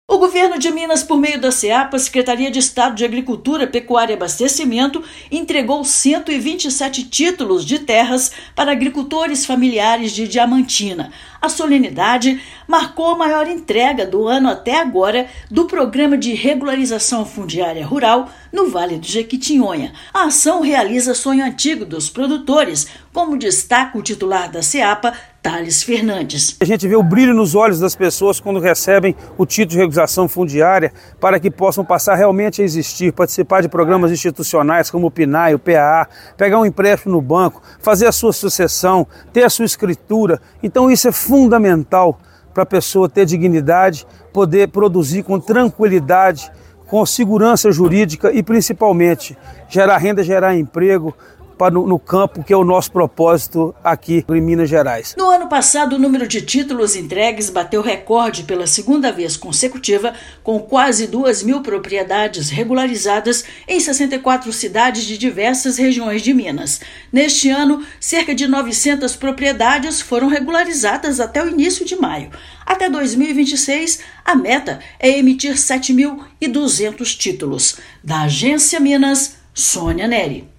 O governo de Minas, por meio da SEAPA, Secretaria de Estado de Agricultura, Pecuária e Abastecimento, entregou 127 títulos de terras para agricultores familiares de Diamantina. A solenidade marcou a maior entrega do ano até agora do Programa de Regularização Fundiária Rural no Vale do Jequitinhonha. A ação realiza sonho antigo dos produtores, como destaca o titular da SEAPA, Thales Fernandes. A gente vê o brilho nos olhos das pessoas quando recebem o título de regularização fundiária para que possam passar realmente a existir, participar de programas institucionais como o PNAE, o PAA, pegar um empréstimo no banco, fazer a sua sucessão, ter a sua escritura. Então isso é fundamental para a pessoa ter dignidade, poder produzir com tranquilidade, com segurança jurídica e principalmente gerar renda, gerar emprego no campo, que é o nosso propósito aqui em Minas Gerais. No ano passado, o número de títulos entregues bateu recorde pela segunda vez consecutiva, com quase 2.000 propriedades regularizadas em 64 cidades de diversas regiões de Minas. Neste ano, cerca de 900 propriedades foram regularizadas até o início de maio. Até 2026, a meta é emitir 7.200 títulos. Da Agência Minas, Sônia Neri.